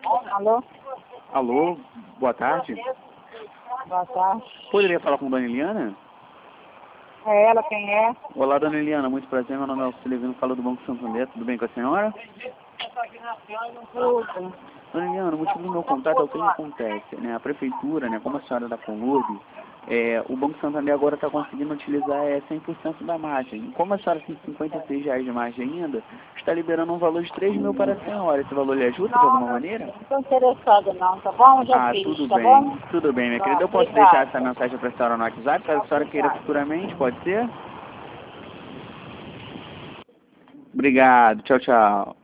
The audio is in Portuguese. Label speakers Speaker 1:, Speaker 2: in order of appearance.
Speaker 1: Alô?
Speaker 2: Alô, boa tarde.
Speaker 1: Boa tarde.
Speaker 2: Poderia falar com Dona Eliana?
Speaker 1: É ela quem é?
Speaker 2: Olá, Dona Eliana, muito prazer. Meu nome é Alcilevino, falo do Banco Santander. Tudo bem com a senhora?
Speaker 1: Tudo.
Speaker 2: Dona Eliana, o motivo do meu contato é o que acontece, né? A prefeitura, né, como a senhora é da Conlurb, o Banco Santander agora está conseguindo utilizar 100% da margem. E como a senhora tem R$ 56 de margem ainda, está liberando um valor de 3.000 para a senhora. Esse valor lhe ajuda de alguma maneira?
Speaker 1: Não estou interessada não, tá bom? Já fiz,
Speaker 2: Tudo
Speaker 1: tá
Speaker 2: bem.
Speaker 1: bom?
Speaker 2: Tudo bem, minha
Speaker 1: Tá,
Speaker 2: querida. Eu posso deixar
Speaker 1: obrigada.
Speaker 2: essa mensagem para a senhora no WhatsApp, caso a senhora queira
Speaker 1: Obrigada.
Speaker 2: futuramente, pode ser? Obrigado. Tchau, tchau.